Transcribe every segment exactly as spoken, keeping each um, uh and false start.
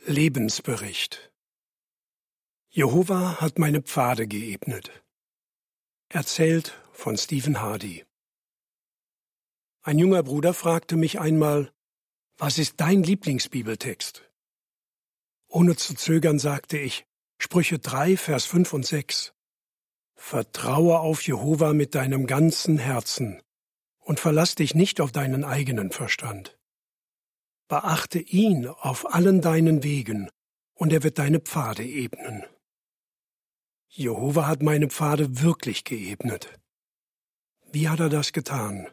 Lebensbericht. Jehova hat meine Pfade geebnet. Erzählt von Stephen Hardy. Ein junger Bruder fragte mich einmal, was ist dein Lieblingsbibeltext? Ohne zu zögern sagte ich, Sprüche drei, Vers fünf und sechs. Vertraue auf Jehova mit deinem ganzen Herzen und verlass dich nicht auf deinen eigenen Verstand. Beachte ihn auf allen deinen Wegen, und er wird deine Pfade ebnen. Jehova hat meine Pfade wirklich geebnet. Wie hat er das getan?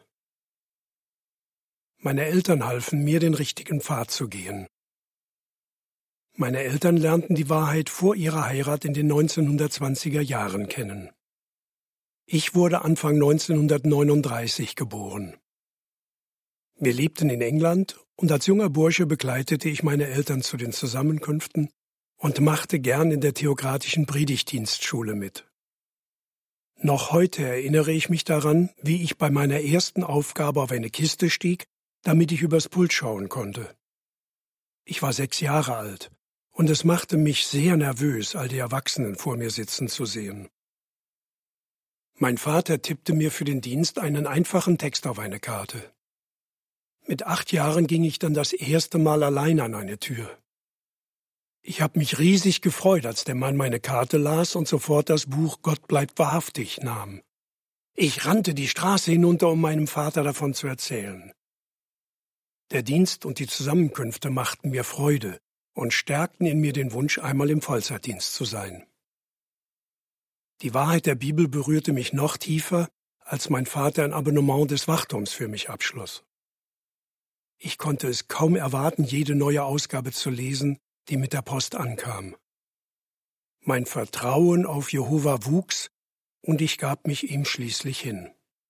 Meine Eltern halfen mir, den richtigen Pfad zu gehen. Meine Eltern lernten die Wahrheit vor ihrer Heirat in den neunzehnhundertzwanziger Jahren kennen. Ich wurde Anfang neunzehnhundertneununddreißig geboren. Wir lebten in England und als junger Bursche begleitete ich meine Eltern zu den Zusammenkünften und machte gern in der theokratischen Predigtdienstschule mit. Noch heute erinnere ich mich daran, wie ich bei meiner ersten Aufgabe auf eine Kiste stieg, damit ich übers Pult schauen konnte. Ich war sechs Jahre alt und es machte mich sehr nervös, all die Erwachsenen vor mir sitzen zu sehen. Mein Vater tippte mir für den Dienst einen einfachen Text auf eine Karte. Mit acht Jahren ging ich dann das erste Mal allein an eine Tür. Ich habe mich riesig gefreut, als der Mann meine Karte las und sofort das Buch Gott bleibt wahrhaftig nahm. Ich rannte die Straße hinunter, um meinem Vater davon zu erzählen. Der Dienst und die Zusammenkünfte machten mir Freude und stärkten in mir den Wunsch, einmal im Vollzeitdienst zu sein. Die Wahrheit der Bibel berührte mich noch tiefer, als mein Vater ein Abonnement des Wachturms für mich abschloss. Ich konnte es kaum erwarten, jede neue Ausgabe zu lesen, die mit der Post ankam. Mein Vertrauen auf Jehova wuchs und ich gab mich ihm schließlich hin.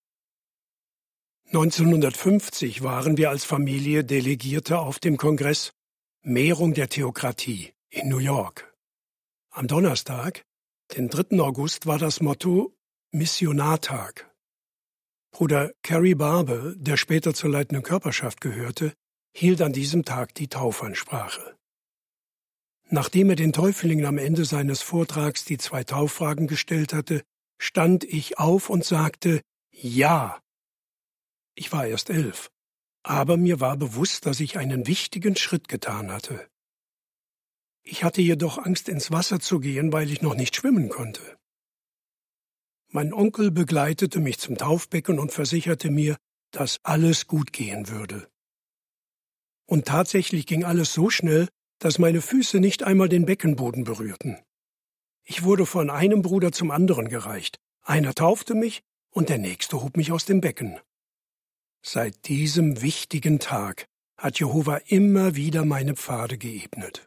neunzehnhundertfünfzig waren wir als Familie Delegierte auf dem Kongress Mehrung der Theokratie in New York. Am Donnerstag, den dritten August, war das Motto Missionartag. Bruder Carey Barber, der später zur leitenden Körperschaft gehörte, hielt an diesem Tag die Taufansprache. Nachdem er den Täuflingen am Ende seines Vortrags die zwei Tauffragen gestellt hatte, stand ich auf und sagte Ja. Ich war erst elf, aber mir war bewusst, dass ich einen wichtigen Schritt getan hatte. Ich hatte jedoch Angst, ins Wasser zu gehen, weil ich noch nicht schwimmen konnte. Mein Onkel begleitete mich zum Taufbecken und versicherte mir, dass alles gut gehen würde. Und tatsächlich ging alles so schnell, dass meine Füße nicht einmal den Beckenboden berührten. Ich wurde von einem Bruder zum anderen gereicht. Einer taufte mich und der nächste hob mich aus dem Becken. Seit diesem wichtigen Tag hat Jehova immer wieder meine Pfade geebnet.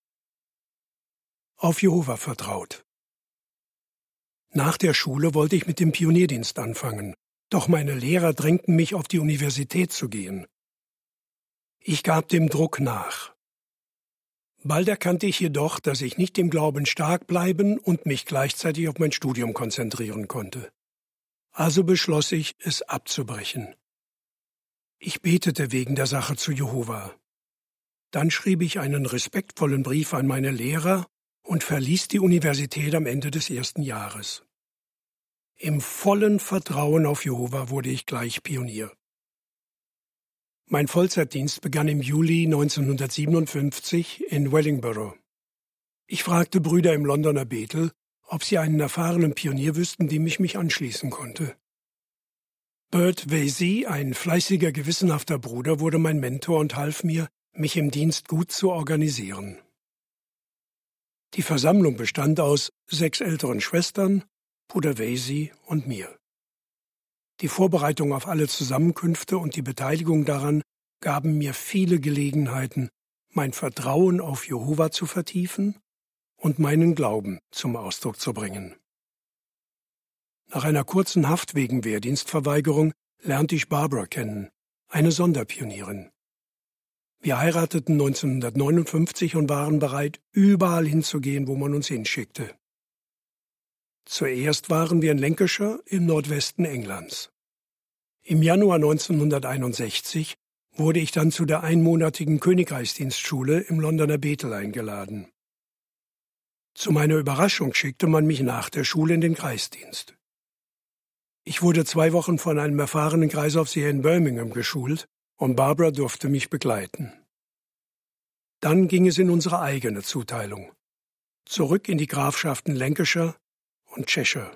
Auf Jehova vertraut. Nach der Schule wollte ich mit dem Pionierdienst anfangen, doch meine Lehrer drängten mich, auf die Universität zu gehen. Ich gab dem Druck nach. Bald erkannte ich jedoch, dass ich nicht im Glauben stark bleiben und mich gleichzeitig auf mein Studium konzentrieren konnte. Also beschloss ich, es abzubrechen. Ich betete wegen der Sache zu Jehova. Dann schrieb ich einen respektvollen Brief an meine Lehrer und verließ die Universität am Ende des ersten Jahres. Im vollen Vertrauen auf Jehova wurde ich gleich Pionier. Mein Vollzeitdienst begann im Juli neunzehnhundertsiebenundfünfzig in Wellingborough. Ich fragte Brüder im Londoner Bethel, ob sie einen erfahrenen Pionier wüssten, dem ich mich anschließen konnte. Bert Vesey, ein fleißiger, gewissenhafter Bruder, wurde mein Mentor und half mir, mich im Dienst gut zu organisieren. Die Versammlung bestand aus sechs älteren Schwestern, Bruder Vesey und mir. Die Vorbereitung auf alle Zusammenkünfte und die Beteiligung daran gaben mir viele Gelegenheiten, mein Vertrauen auf Jehova zu vertiefen und meinen Glauben zum Ausdruck zu bringen. Nach einer kurzen Haft wegen Wehrdienstverweigerung lernte ich Barbara kennen, eine Sonderpionierin. Wir heirateten neunzehnhundertneunundfünfzig und waren bereit, überall hinzugehen, wo man uns hinschickte. Zuerst waren wir in Lancashire im Nordwesten Englands. Im Januar neunzehnhunderteinundsechzig wurde ich dann zu der einmonatigen Königreichsdienstschule im Londoner Bethel eingeladen. Zu meiner Überraschung schickte man mich nach der Schule in den Kreisdienst. Ich wurde zwei Wochen von einem erfahrenen Kreisaufseher in Birmingham geschult und Barbara durfte mich begleiten. Dann ging es in unsere eigene Zuteilung, zurück in die Grafschaften Lancashire und Cheshire.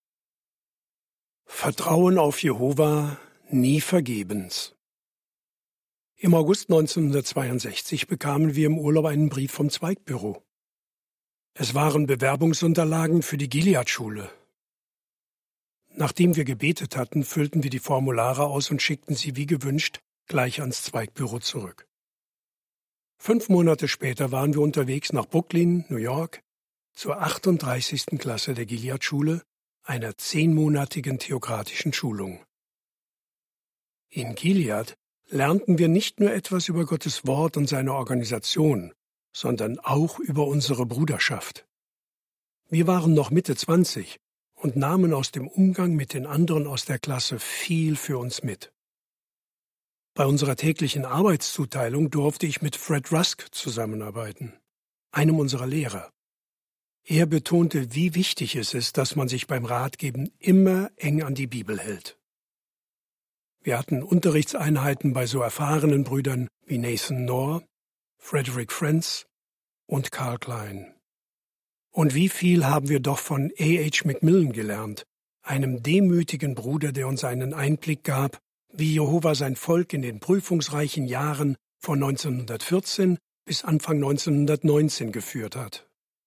Vertrauen auf Jehova, nie vergebens. Im August neunzehnhundertzweiundsechzig bekamen wir im Urlaub einen Brief vom Zweigbüro. Es waren Bewerbungsunterlagen für die Gilead-Schule. Nachdem wir gebetet hatten, füllten wir die Formulare aus und schickten sie wie gewünscht gleich ans Zweigbüro zurück. Fünf Monate später waren wir unterwegs nach Brooklyn, New York, zur achtunddreißigsten Klasse der Gilead-Schule, einer zehnmonatigen theokratischen Schulung. In Gilead lernten wir nicht nur etwas über Gottes Wort und seine Organisation, sondern auch über unsere Bruderschaft. Wir waren noch Mitte zwanzig und nahmen aus dem Umgang mit den anderen aus der Klasse viel für uns mit. Bei unserer täglichen Arbeitszuteilung durfte ich mit Fred Rusk zusammenarbeiten, einem unserer Lehrer. Er betonte, wie wichtig es ist, dass man sich beim Ratgeben immer eng an die Bibel hält. Wir hatten Unterrichtseinheiten bei so erfahrenen Brüdern wie Nathan Knorr, Frederick Friends und Carl Klein. Und wie viel haben wir doch von A H Macmillan gelernt, einem demütigen Bruder, der uns einen Einblick gab, wie Jehova sein Volk in den prüfungsreichen Jahren von neunzehnhundertvierzehn bis Anfang neunzehnhundertneunzehn geführt hat.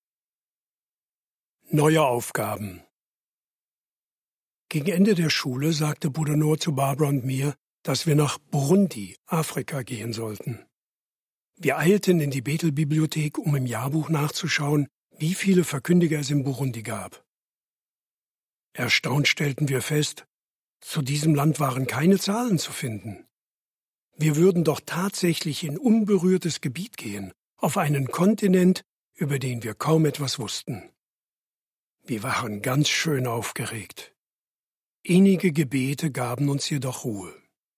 Neue Aufgaben. Gegen Ende der Schule sagte Bruder Noah zu Barbara und mir, dass wir nach Burundi, Afrika, gehen sollten. Wir eilten in die Bethel-Bibliothek, um im Jahrbuch nachzuschauen, wie viele Verkündiger es in Burundi gab. Erstaunt stellten wir fest, zu diesem Land waren keine Zahlen zu finden. Wir würden doch tatsächlich in unberührtes Gebiet gehen, auf einen Kontinent, über den wir kaum etwas wussten. Wir waren ganz schön aufgeregt. Innige Gebete gaben uns jedoch Ruhe.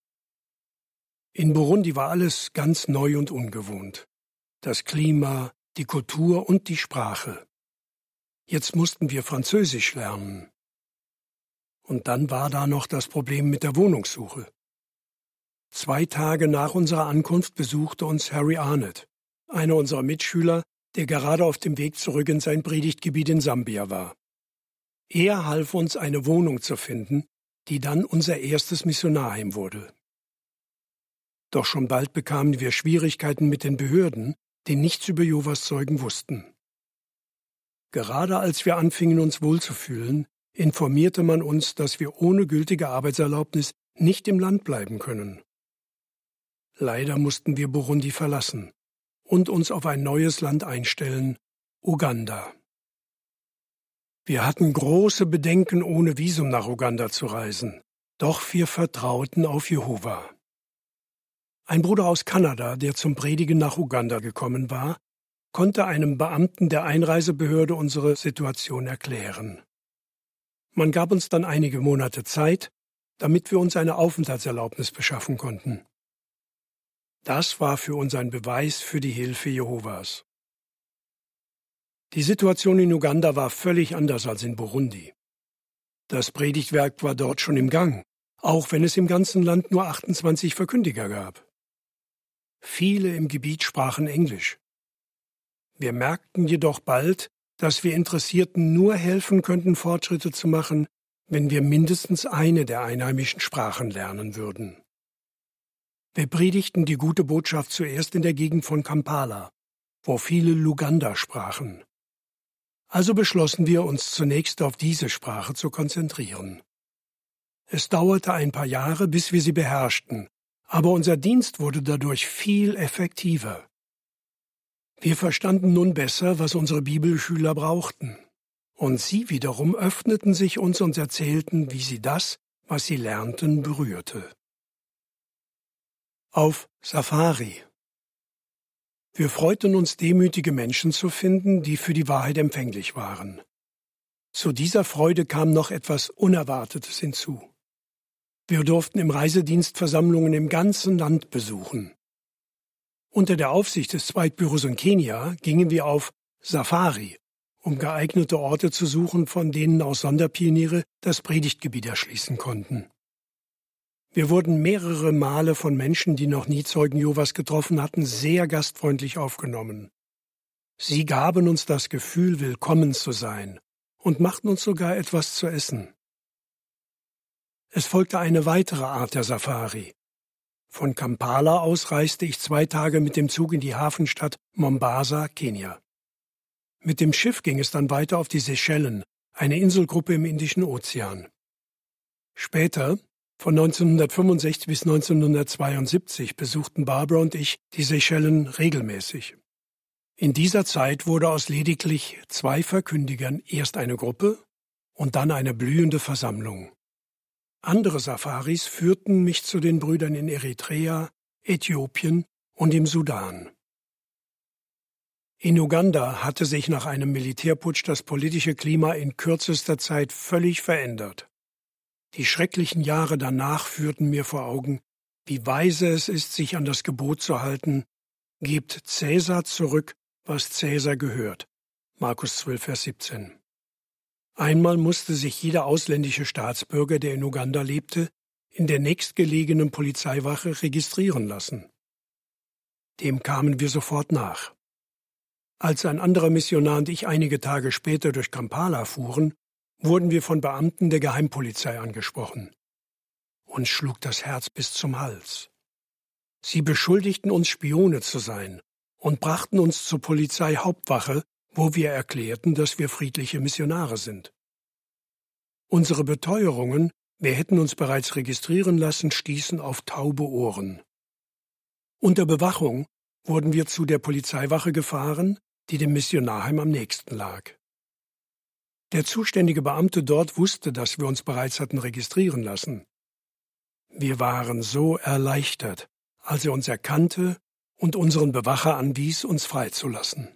In Burundi war alles ganz neu und ungewohnt. Das Klima, die Kultur und die Sprache. Jetzt mussten wir Französisch lernen. Und dann war da noch das Problem mit der Wohnungssuche. Zwei Tage nach unserer Ankunft besuchte uns Harry Arnett, einer unserer Mitschüler, der gerade auf dem Weg zurück in sein Predigtgebiet in Sambia war. Er half uns, eine Wohnung zu finden, die dann unser erstes Missionarheim wurde. Doch schon bald bekamen wir Schwierigkeiten mit den Behörden, die nichts über Jehovas Zeugen wussten. Gerade als wir anfingen, uns wohlzufühlen, informierte man uns, dass wir ohne gültige Arbeitserlaubnis nicht im Land bleiben können. Leider mussten wir Burundi verlassen und uns auf ein neues Land einstellen, Uganda. Wir hatten große Bedenken, ohne Visum nach Uganda zu reisen, doch wir vertrauten auf Jehova. Ein Bruder aus Kanada, der zum Predigen nach Uganda gekommen war, konnte einem Beamten der Einreisebehörde unsere Situation erklären. Man gab uns dann einige Monate Zeit, damit wir uns eine Aufenthaltserlaubnis beschaffen konnten. Das war für uns ein Beweis für die Hilfe Jehovas. Die Situation in Uganda war völlig anders als in Burundi. Das Predigtwerk war dort schon im Gang, auch wenn es im ganzen Land nur achtundzwanzig Verkündiger gab. Viele im Gebiet sprachen Englisch. Wir merkten jedoch bald, dass wir Interessierten nur helfen könnten, Fortschritte zu machen, wenn wir mindestens eine der einheimischen Sprachen lernen würden. Wir predigten die gute Botschaft zuerst in der Gegend von Kampala, wo viele Luganda sprachen. Also beschlossen wir, uns zunächst auf diese Sprache zu konzentrieren. Es dauerte ein paar Jahre, bis wir sie beherrschten, aber unser Dienst wurde dadurch viel effektiver. Wir verstanden nun besser, was unsere Bibelschüler brauchten. Und sie wiederum öffneten sich uns und erzählten, wie sie das, was sie lernten, berührte. Auf Safari. Wir freuten uns, demütige Menschen zu finden, die für die Wahrheit empfänglich waren. Zu dieser Freude kam noch etwas Unerwartetes hinzu. Wir durften im Reisedienst Versammlungen im ganzen Land besuchen. Unter der Aufsicht des Zweitbüros in Kenia gingen wir auf Safari, um geeignete Orte zu suchen, von denen aus Sonderpioniere das Predigtgebiet erschließen konnten. Wir wurden mehrere Male von Menschen, die noch nie Zeugen Jehovas getroffen hatten, sehr gastfreundlich aufgenommen. Sie gaben uns das Gefühl, willkommen zu sein und machten uns sogar etwas zu essen. Es folgte eine weitere Art der Safari. Von Kampala aus reiste ich zwei Tage mit dem Zug in die Hafenstadt Mombasa, Kenia. Mit dem Schiff ging es dann weiter auf die Seychellen, eine Inselgruppe im Indischen Ozean. Später, von neunzehnhundertfünfundsechzig bis neunzehnhundertzweiundsiebzig, besuchten Barbara und ich die Seychellen regelmäßig. In dieser Zeit wurde aus lediglich zwei Verkündigern erst eine Gruppe und dann eine blühende Versammlung. Andere Safaris führten mich zu den Brüdern in Eritrea, Äthiopien und im Sudan. In Uganda hatte sich nach einem Militärputsch das politische Klima in kürzester Zeit völlig verändert. Die schrecklichen Jahre danach führten mir vor Augen, wie weise es ist, sich an das Gebot zu halten: Gebt Cäsar zurück, was Cäsar gehört. Markus zwölf, Vers siebzehn. Einmal musste sich jeder ausländische Staatsbürger, der in Uganda lebte, in der nächstgelegenen Polizeiwache registrieren lassen. Dem kamen wir sofort nach. Als ein anderer Missionar und ich einige Tage später durch Kampala fuhren, wurden wir von Beamten der Geheimpolizei angesprochen. Uns schlug das Herz bis zum Hals. Sie beschuldigten uns, Spione zu sein und brachten uns zur Polizeihauptwache, wo wir erklärten, dass wir friedliche Missionare sind. Unsere Beteuerungen, wir hätten uns bereits registrieren lassen, stießen auf taube Ohren. Unter Bewachung wurden wir zu der Polizeiwache gefahren, die dem Missionarheim am nächsten lag. Der zuständige Beamte dort wusste, dass wir uns bereits hatten registrieren lassen. Wir waren so erleichtert, als er uns erkannte und unseren Bewacher anwies, uns freizulassen.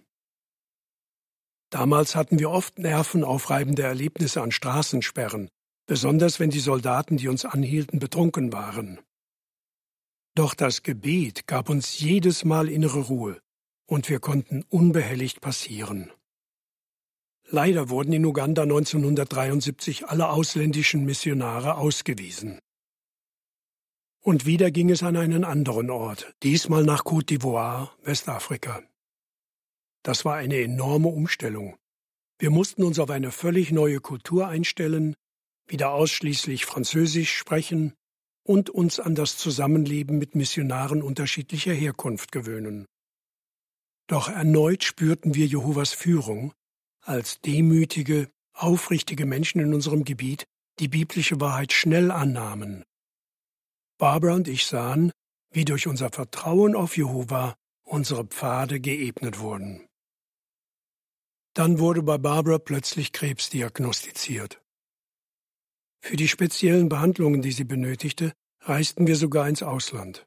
Damals hatten wir oft nervenaufreibende Erlebnisse an Straßensperren, besonders wenn die Soldaten, die uns anhielten, betrunken waren. Doch das Gebet gab uns jedes Mal innere Ruhe, und wir konnten unbehelligt passieren. Leider wurden in Uganda neunzehnhundertdreiundsiebzig alle ausländischen Missionare ausgewiesen. Und wieder ging es an einen anderen Ort, diesmal nach Côte d'Ivoire, Westafrika. Das war eine enorme Umstellung. Wir mussten uns auf eine völlig neue Kultur einstellen, wieder ausschließlich Französisch sprechen und uns an das Zusammenleben mit Missionaren unterschiedlicher Herkunft gewöhnen. Doch erneut spürten wir Jehovas Führung, als demütige, aufrichtige Menschen in unserem Gebiet die biblische Wahrheit schnell annahmen. Barbara und ich sahen, wie durch unser Vertrauen auf Jehova unsere Pfade geebnet wurden. Dann wurde bei Barbara plötzlich Krebs diagnostiziert. Für die speziellen Behandlungen, die sie benötigte, reisten wir sogar ins Ausland.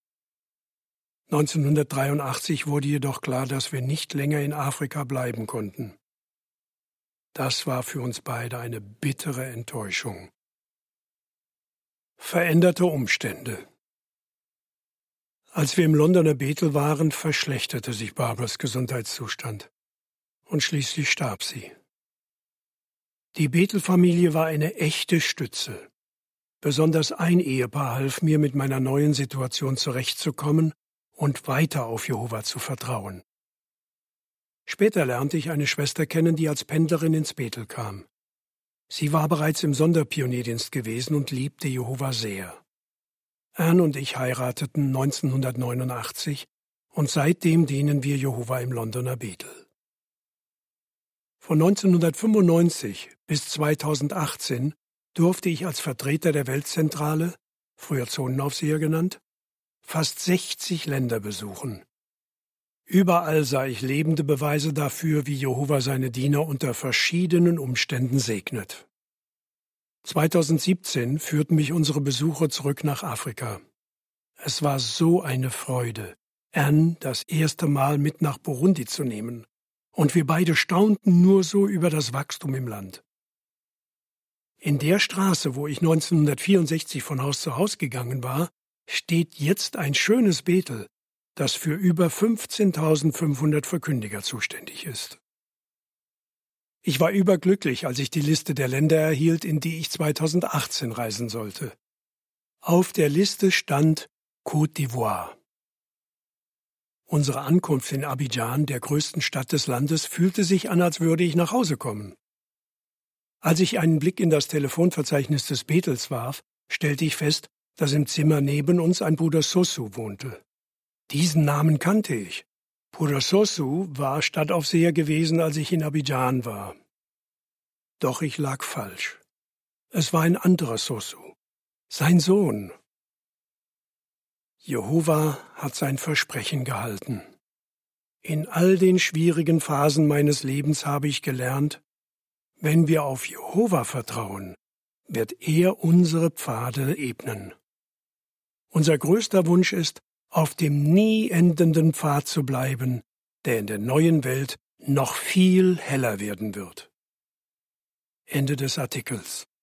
neunzehnhundertdreiundachtzig wurde jedoch klar, dass wir nicht länger in Afrika bleiben konnten. Das war für uns beide eine bittere Enttäuschung. Veränderte Umstände. Als wir im Londoner Bethel waren, verschlechterte sich Barbaras Gesundheitszustand. Und schließlich starb sie. Die Bethel-Familie war eine echte Stütze. Besonders ein Ehepaar half mir, mit meiner neuen Situation zurechtzukommen und weiter auf Jehova zu vertrauen. Später lernte ich eine Schwester kennen, die als Pendlerin ins Bethel kam. Sie war bereits im Sonderpionierdienst gewesen und liebte Jehova sehr. Anne und ich heirateten neunzehnhundertneunundachtzig und seitdem dienen wir Jehova im Londoner Bethel. Von neunzehnhundertfünfundneunzig bis zweitausendachtzehn durfte ich als Vertreter der Weltzentrale, früher Zonenaufseher genannt, fast sechzig Länder besuchen. Überall sah ich lebende Beweise dafür, wie Jehova seine Diener unter verschiedenen Umständen segnet. zweitausendsiebzehn führten mich unsere Besuche zurück nach Afrika. Es war so eine Freude, Anne das erste Mal mit nach Burundi zu nehmen. Und wir beide staunten nur so über das Wachstum im Land. In der Straße, wo ich neunzehnhundertvierundsechzig von Haus zu Haus gegangen war, steht jetzt ein schönes Bethel, das für über fünfzehntausendfünfhundert Verkündiger zuständig ist. Ich war überglücklich, als ich die Liste der Länder erhielt, in die ich zweitausendachtzehn reisen sollte. Auf der Liste stand Côte d'Ivoire. Unsere Ankunft in Abidjan, der größten Stadt des Landes, fühlte sich an, als würde ich nach Hause kommen. Als ich einen Blick in das Telefonverzeichnis des Bethels warf, stellte ich fest, dass im Zimmer neben uns ein Bruder Sosu wohnte. Diesen Namen kannte ich. Bruder Sosu war Stadtaufseher gewesen, als ich in Abidjan war. Doch ich lag falsch. Es war ein anderer Sosu, sein Sohn. Jehova hat sein Versprechen gehalten. In all den schwierigen Phasen meines Lebens habe ich gelernt, wenn wir auf Jehova vertrauen, wird er unsere Pfade ebnen. Unser größter Wunsch ist, auf dem nie endenden Pfad zu bleiben, der in der neuen Welt noch viel heller werden wird. Ende des Artikels.